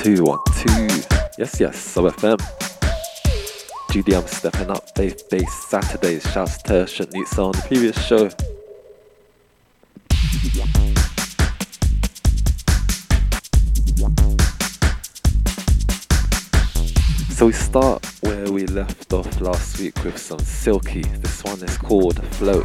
two, 1, 2. Yes, yes, Sub FM. GDM stepping up, Faith Based Saturdays. Shouts to Shanitza on the previous show. So we start where we left off last week with some Silky. This one is called Float.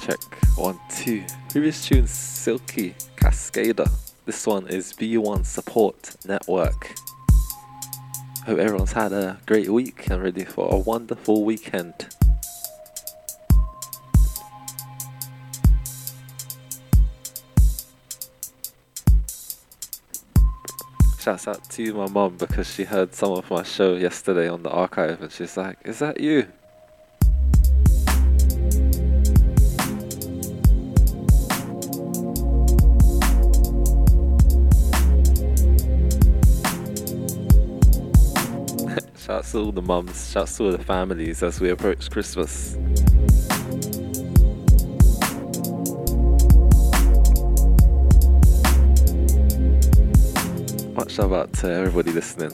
Check 1, 2. Previous tune Silky Cascader. This one is B1 Support Network. Hope everyone's had a great week and ready for a wonderful weekend. Shouts out to my mum because she heard some of my show yesterday on the archive and she's like, "Is that you?" Shouts to all the mums, shouts to all the families as we approach Christmas. Much love out to everybody listening.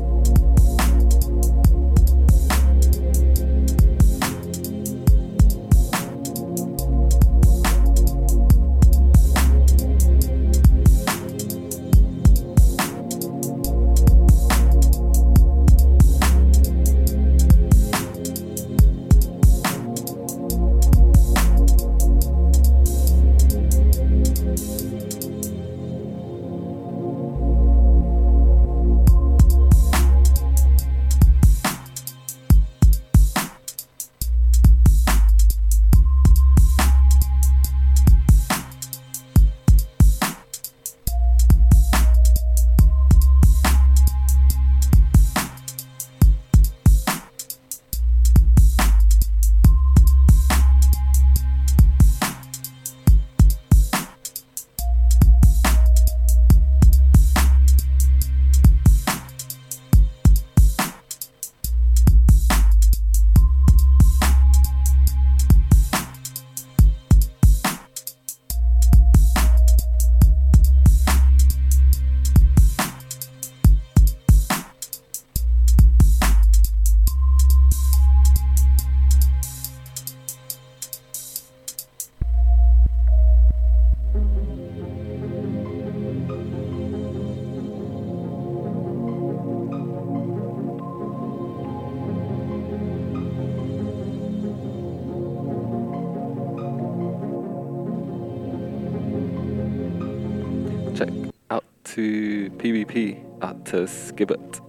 Check out to PvP, out to Skibbit.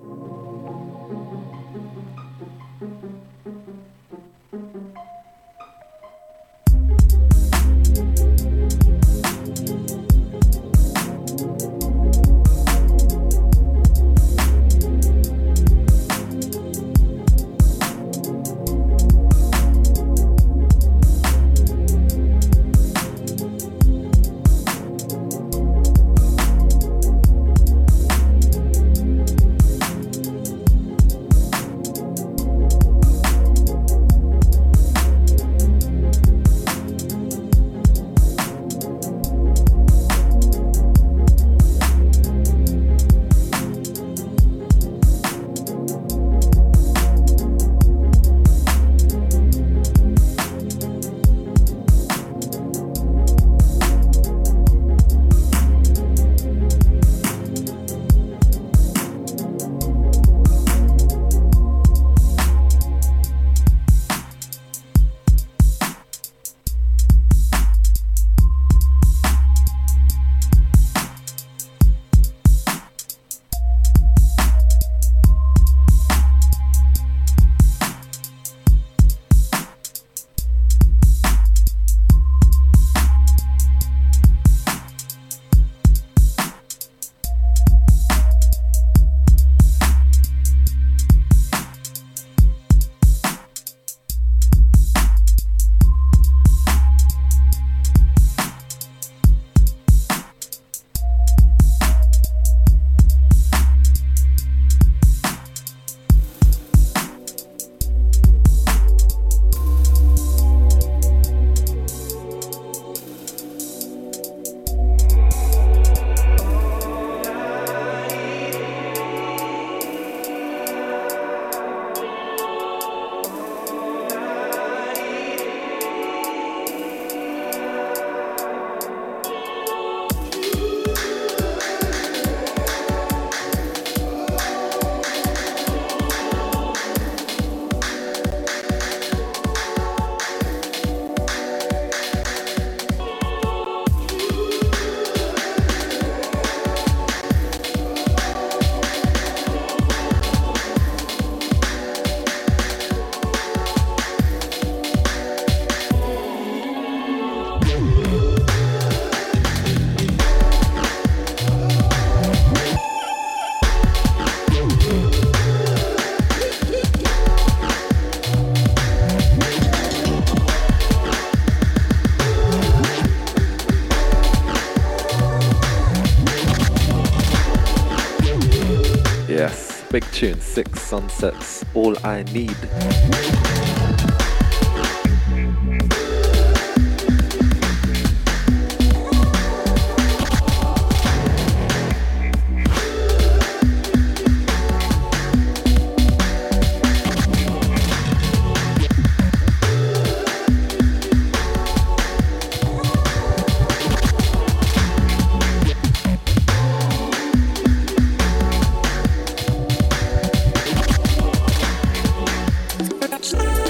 tune, Six Sunsets, All I Need. Stop.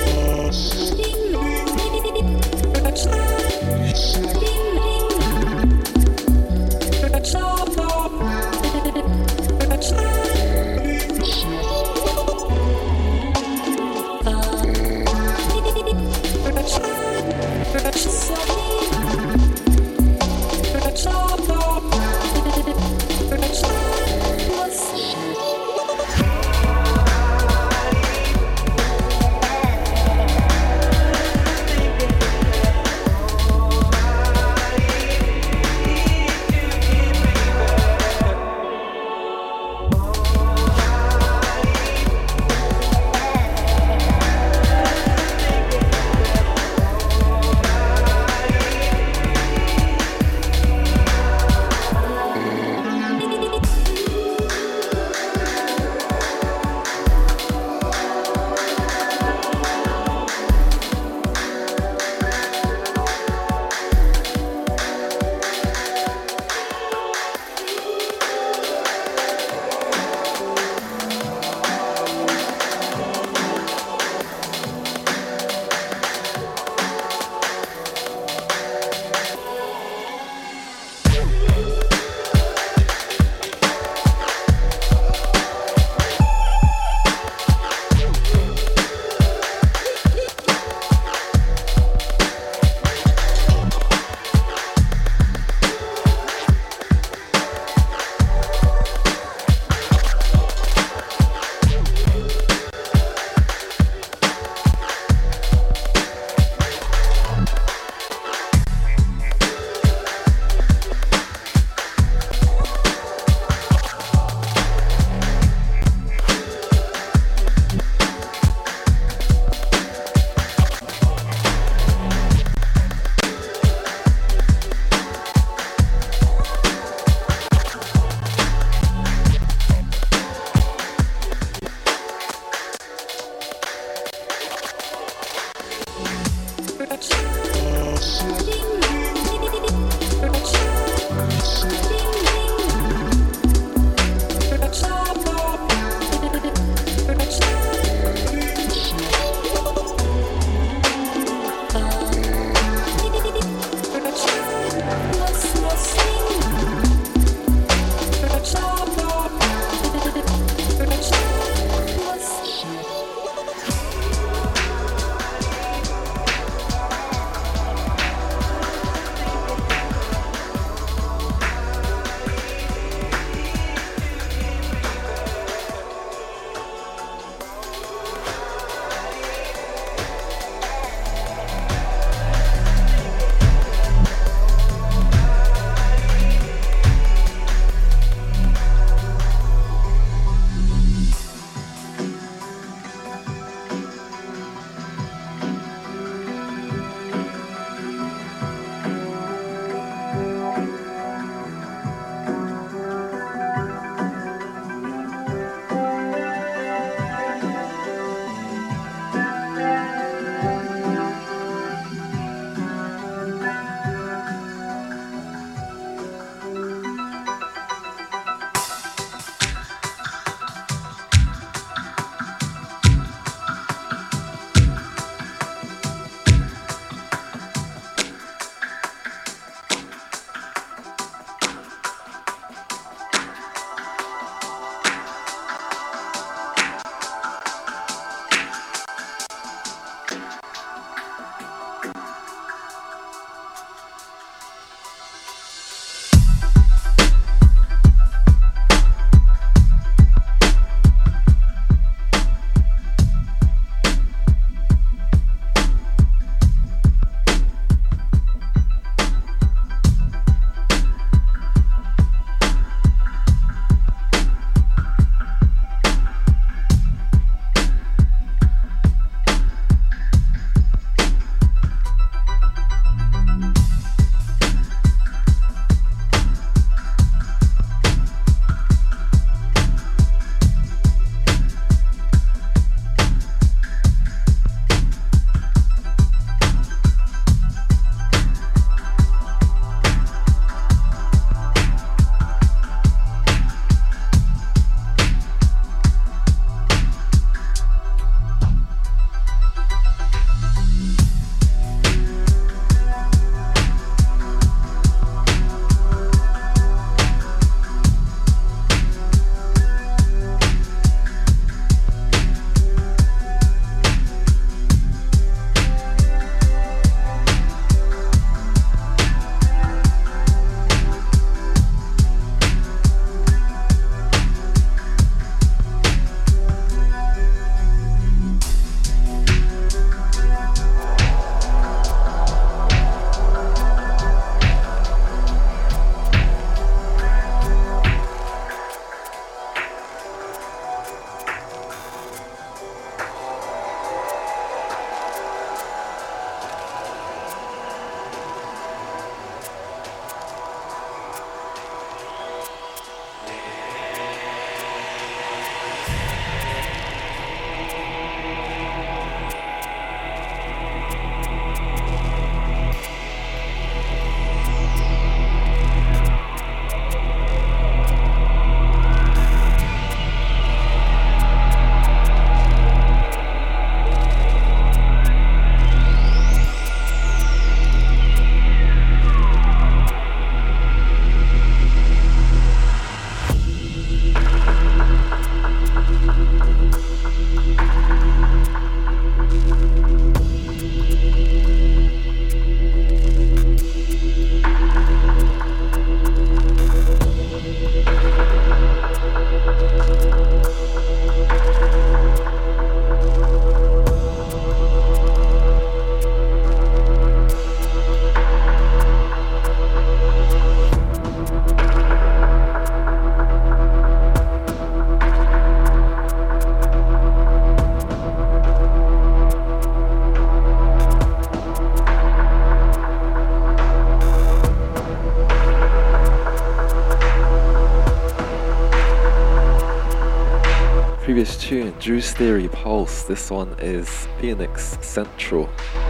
tune, Drew's Theory Pulse. This one is Phoenix Central.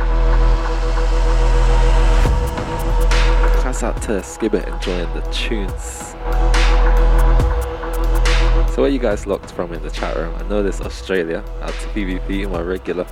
Shouts out to Skibbit enjoying the tunes. So where you guys locked from in the chat room? I know there's Australia, out to PvP, my regular.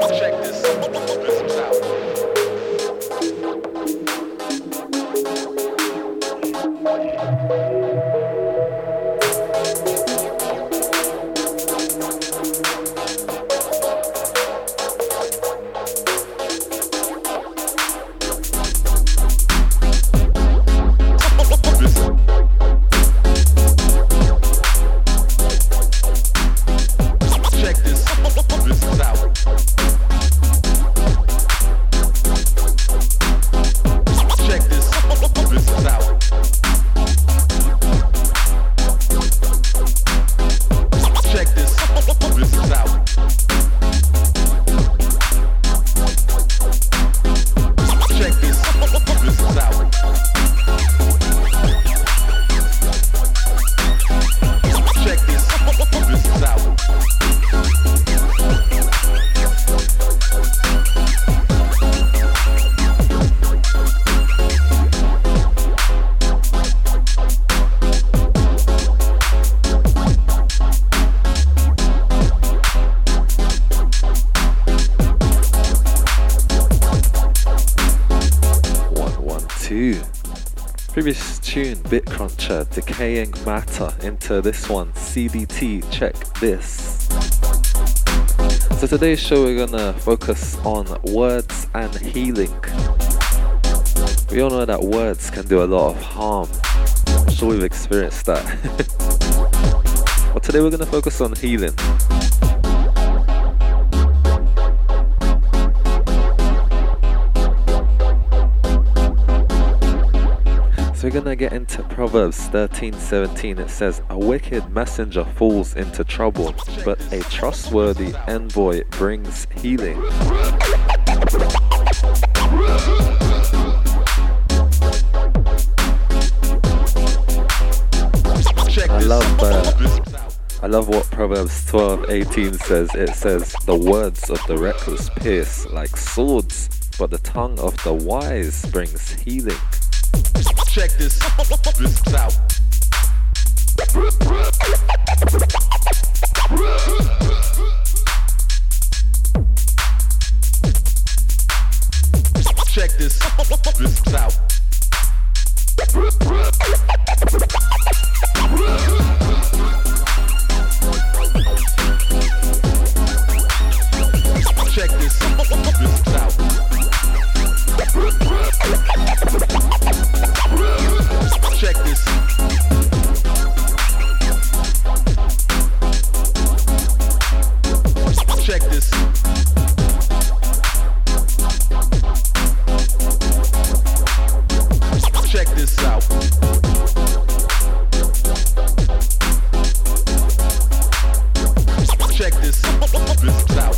Previous tune, BitCruncher, Decaying Matter, into this one, CDT, Check This. So today's show we're gonna focus on words and healing. We all know that words can do a lot of harm. I'm sure we've experienced that. But today we're gonna focus on healing. So we're gonna get into Proverbs 13:17. It says, "A wicked messenger falls into trouble, but a trustworthy envoy brings healing." I love what Proverbs 12:18 says. It says, "The words of the reckless pierce like swords, but the tongue of the wise brings healing." Check this out. Check this out. Check this out. Check this. Check this. Check this out. Check this out.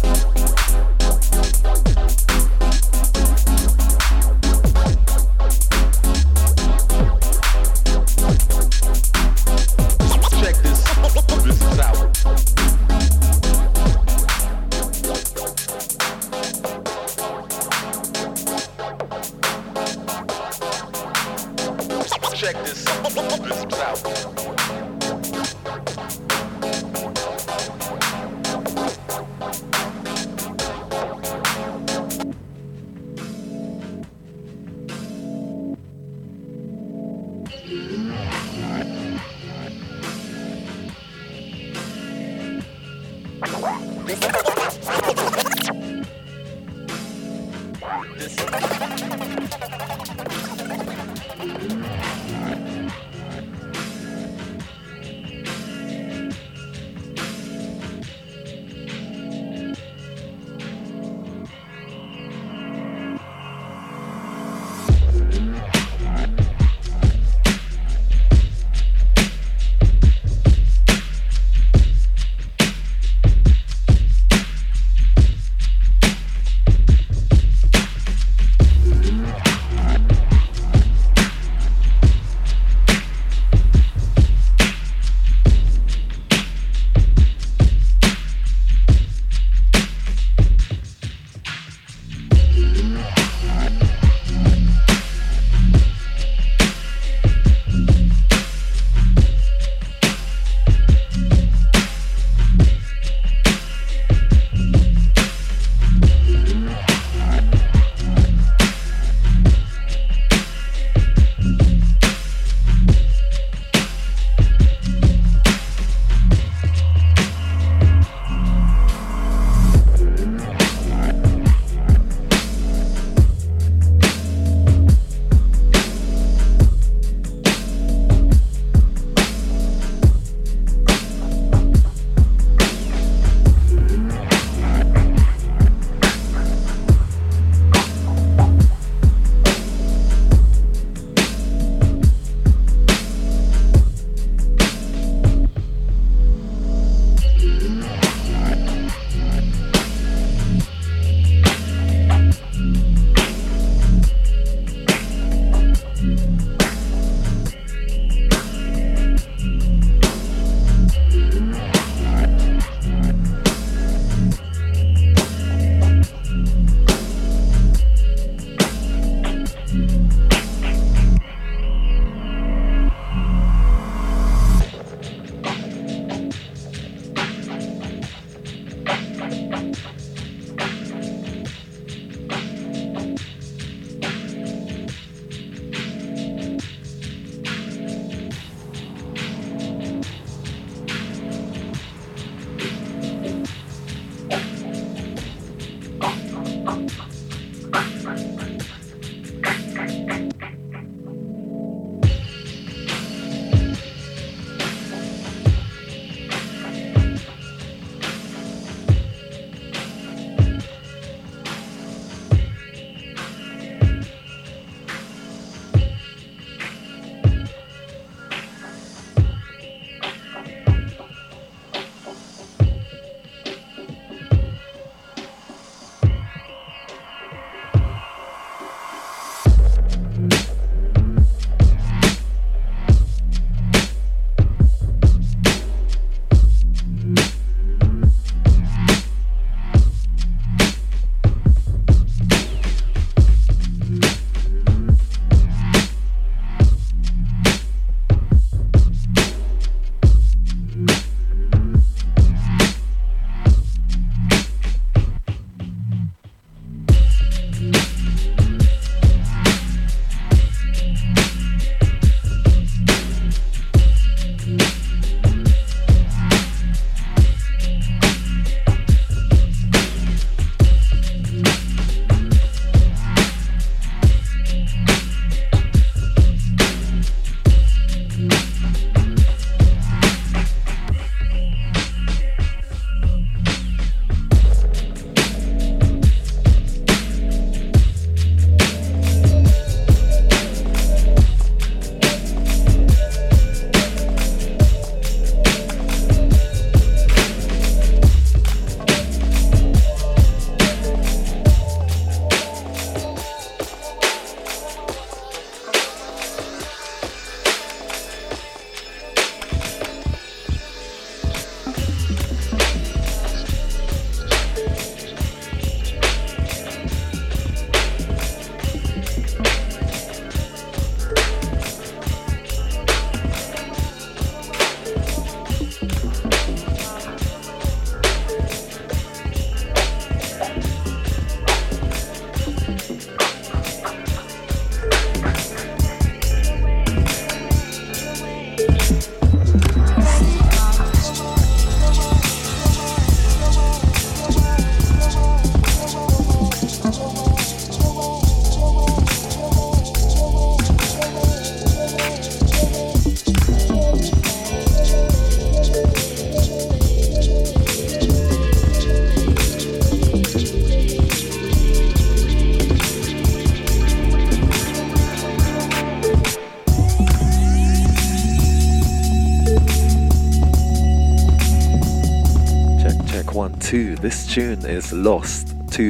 2. This tune is Lost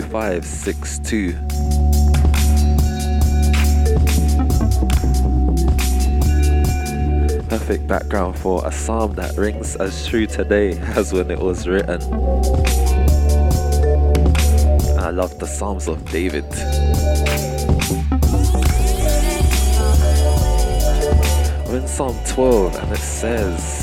2562. Perfect background for a psalm that rings as true today as when it was written. I love the Psalms of David. We're in Psalm 12 and it says,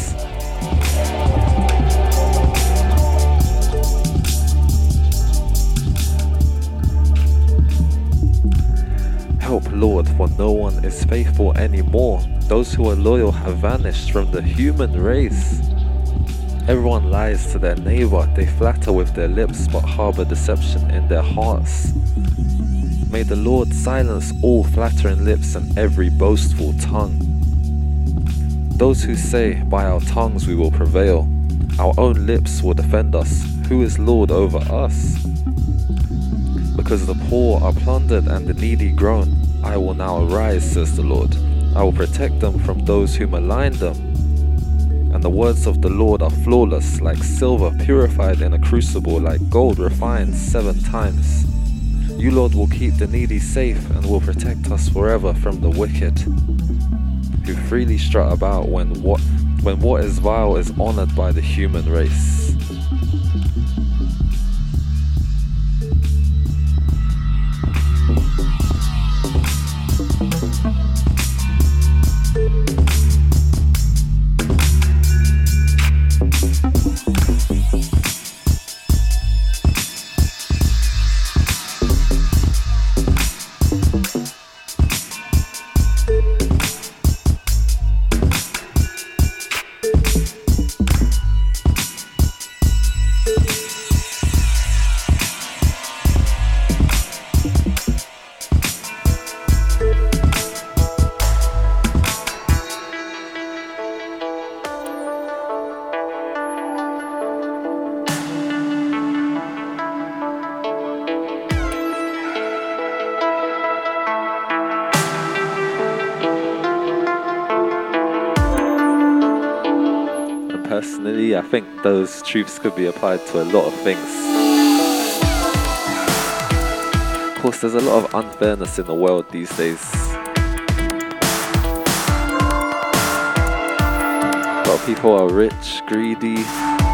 help, Lord, for no one is faithful anymore. Those who are loyal have vanished from the human race. Everyone lies to their neighbor. They flatter with their lips but harbor deception in their hearts. May the Lord silence all flattering lips and every boastful tongue. Those who say, by our tongues we will prevail, our own lips will defend us. Who is Lord over us? Because the poor are plundered and the needy groan, I will now arise, says the Lord. I will protect them from those who malign them. And the words of the Lord are flawless, like silver purified in a crucible, like gold refined 7 times. You, Lord, will keep the needy safe and will protect us forever from the wicked, who freely strut about when what is vile is honored by the human race. personally, I think those truths could be applied to a lot of things. Of course, there's a lot of unfairness in the world these days. A lot of people are rich, greedy.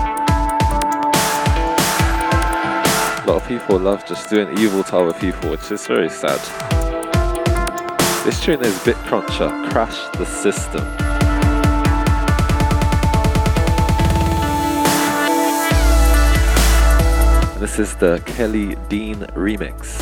A lot of people love just doing evil to other people, which is very sad. This tune is BitCruncher, Crash the System. And this is the Kelly Dean remix.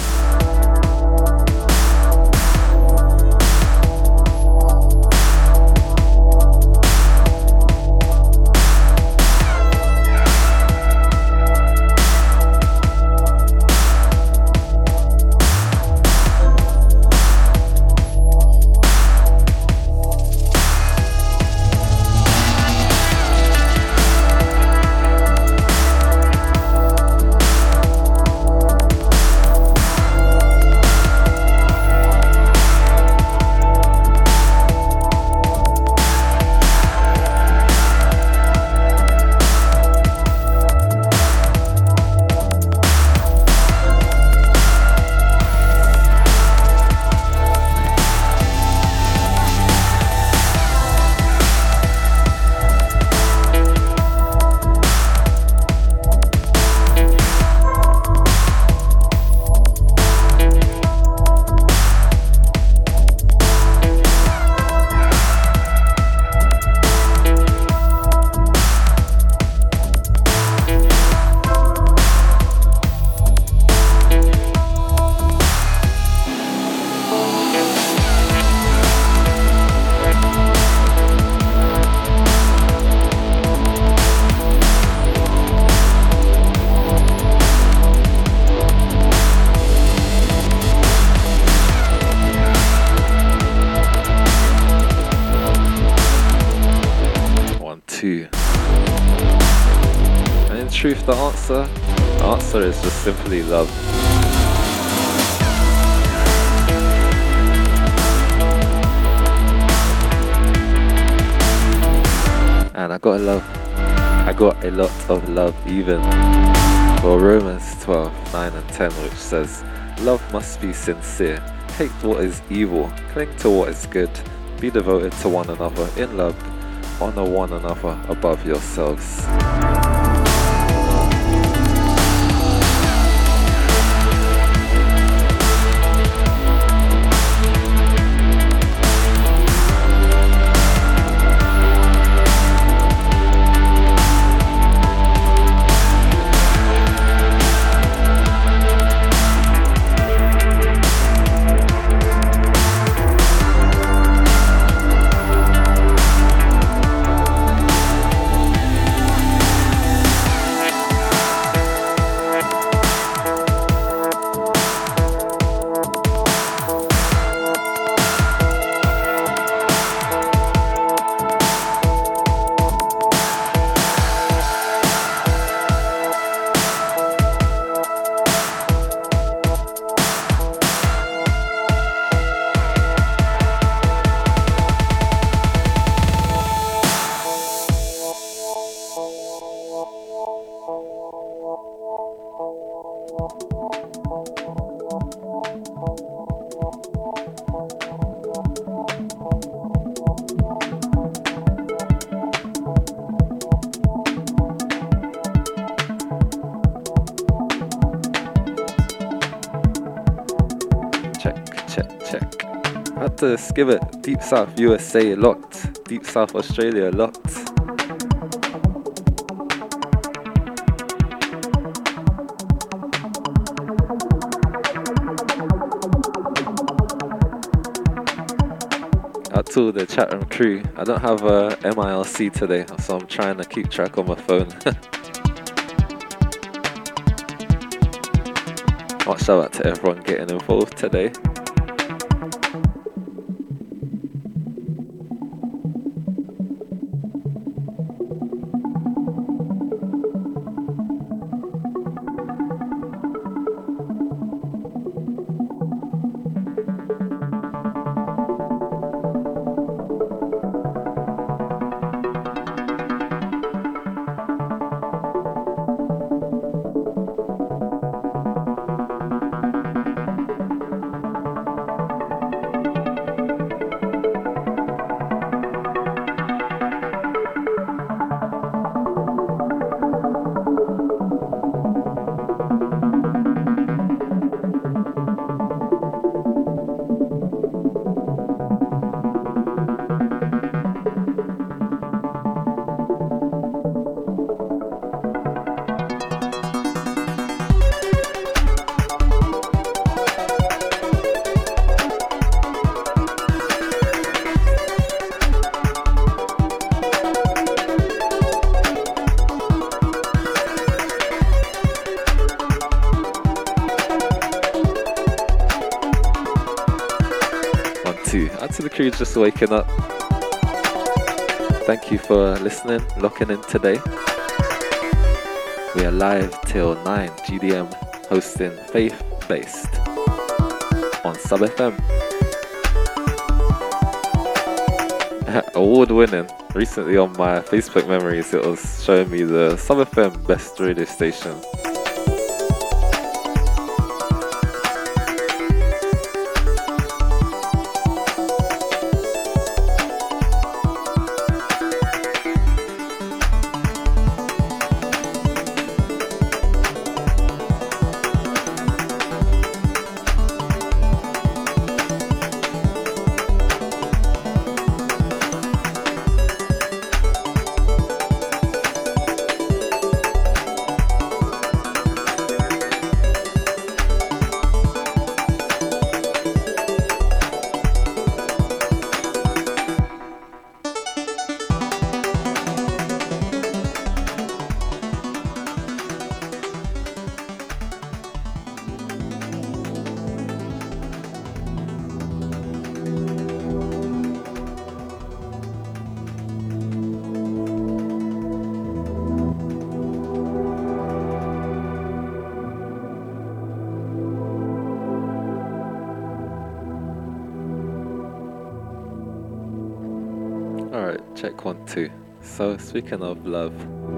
And in truth, the answer is just simply love. And I got a lot of love even for Romans 12:9 and 10, which says, love must be sincere, hate what is evil, cling to what is good, be devoted to one another in love, honor one another above yourselves. Check. Had to skip it. Deep South USA locked. Deep South Australia locked. Out to the chat room crew. I don't have a MILC today, so I'm trying to keep track on my phone. Much shout out to everyone getting involved today. Out to the crew just waking up. Thank you for listening, locking in today. We are live till 9 GDM, hosting Faith Based on Sub FM. Award winning. Recently on my Facebook memories, it was showing me the Sub FM best radio station. Check 1 2. So speaking of love,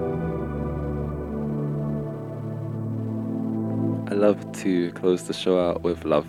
I love to close the show out with love.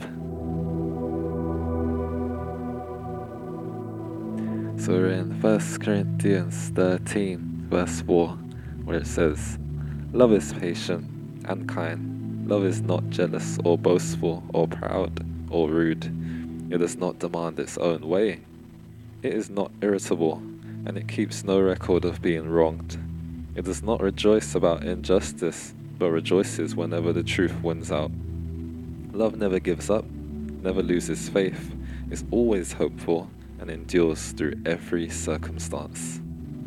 So we're in 1 Corinthians 13 verse 4, where it says, "Love is patient and kind. Love is not jealous or boastful or proud or rude. It does not demand its own way. It is not irritable, and it keeps no record of being wronged. It does not rejoice about injustice, but rejoices whenever the truth wins out. Love never gives up, never loses faith, is always hopeful, and endures through every circumstance."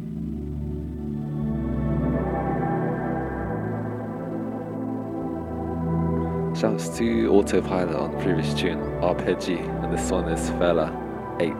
Shouts to Autopilot on the previous tune, Arpeggi, and this one is Fela 8.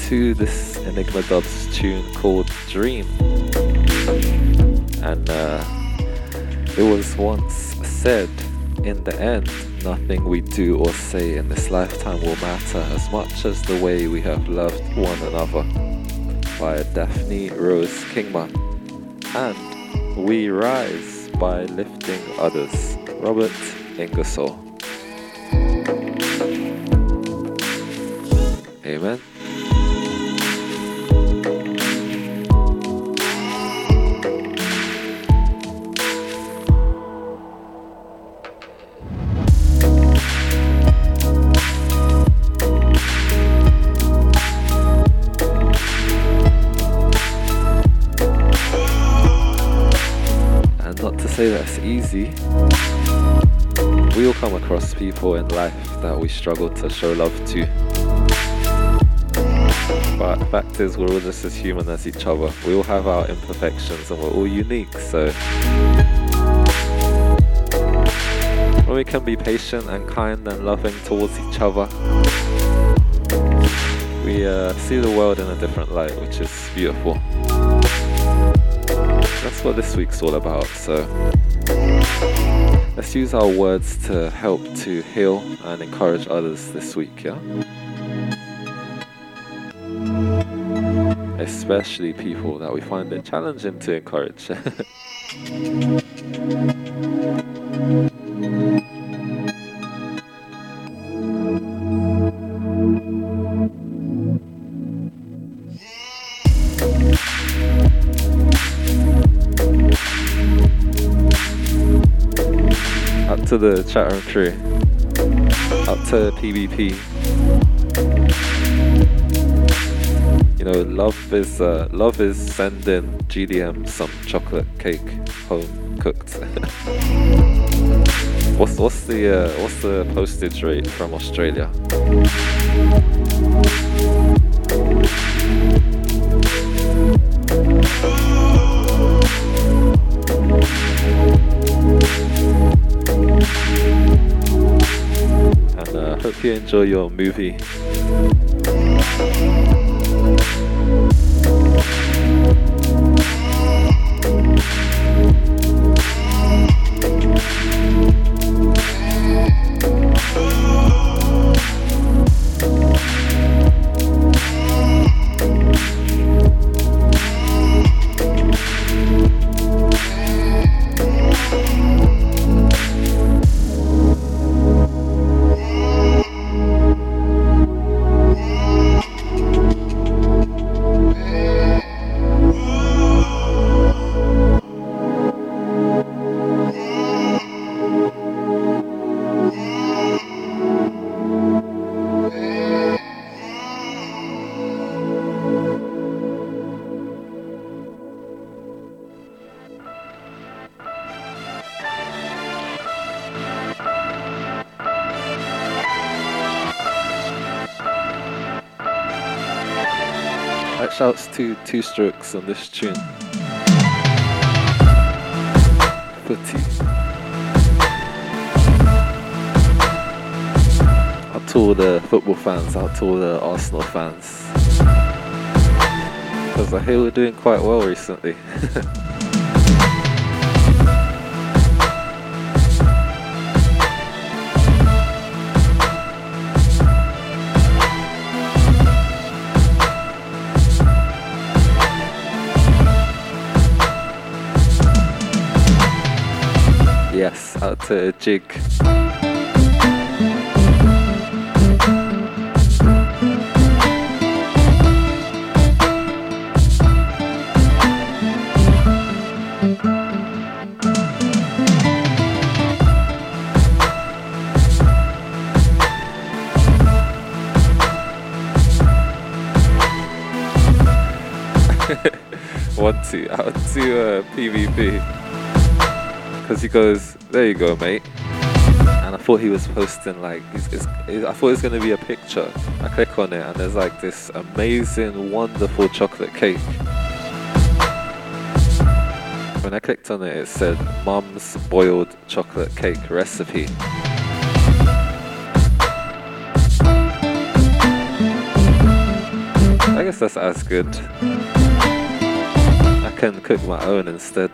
to this Enigma Dubs tune called Dream. And it was once said, in the end, nothing we do or say in this lifetime will matter as much as the way we have loved one another, by Daphne Rose Kingma. And We Rise by Lifting Others, Robert Ingersoll. Amen. And not to say that's easy. We all come across people in life that we struggle to show love to. But the fact is, we're all just as human as each other. We all have our imperfections and we're all unique, so when we can be patient and kind and loving towards each other, we see the world in a different light, which is beautiful. That's what this week's all about, so let's use our words to help to heal and encourage others this week, yeah? Especially people that we find it challenging to encourage. Up to the chat room crew, up to PvP. You know, love is sending GDM some chocolate cake home cooked. what's the postage rate from Australia? And hope you enjoy your movie. Shouts to Two Strokes on this tune. Footy. Out to all the football fans, out to all the Arsenal fans. Because I hear we're doing quite well recently. Yes, out to Jig. Out to PvP. Because he goes, there you go, mate. And I thought he was posting like, I thought it was going to be a picture. I click on it and there's like this amazing, wonderful chocolate cake. When I clicked on it, it said, Mum's boiled chocolate cake recipe. I guess that's as good. I can cook my own instead.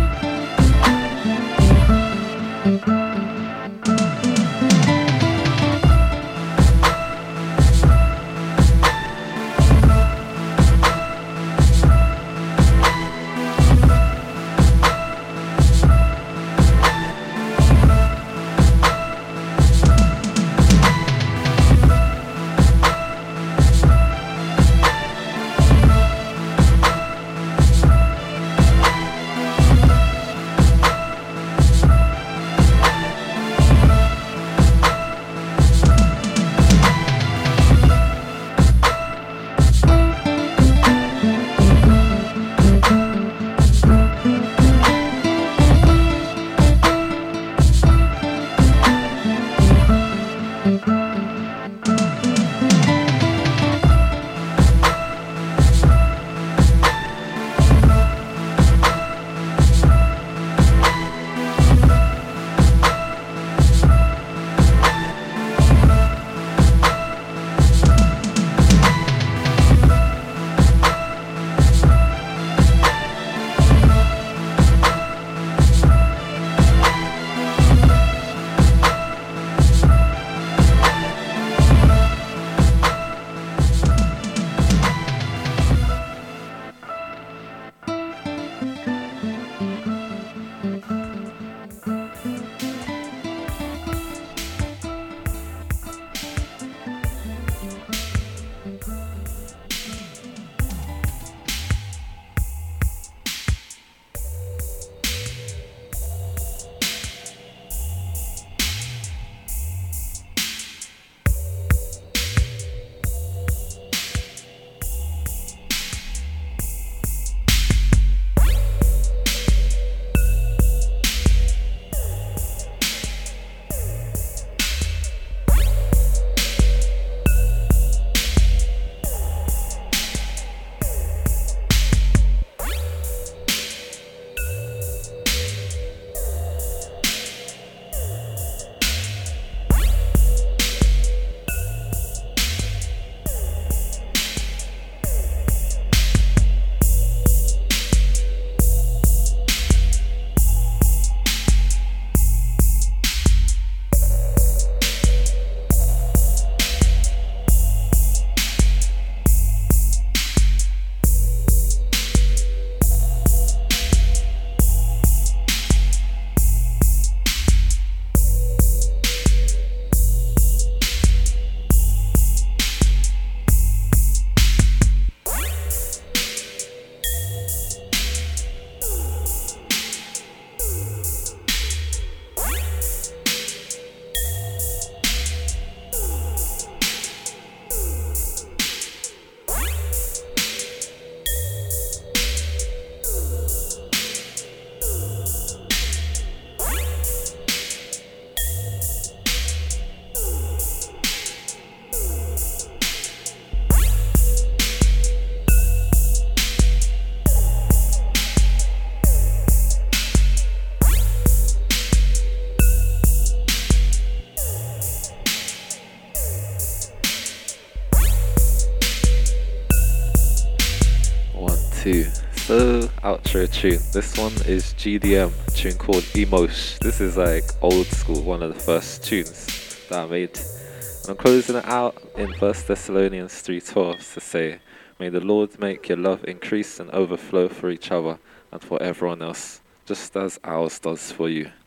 Two. So outro tune. This one is GDM, tune called Emosh. This is like old school, one of the first tunes that I made. And I'm closing it out in 1 Thessalonians 3:12 to say, may the Lord make your love increase and overflow for each other and for everyone else, just as ours does for you.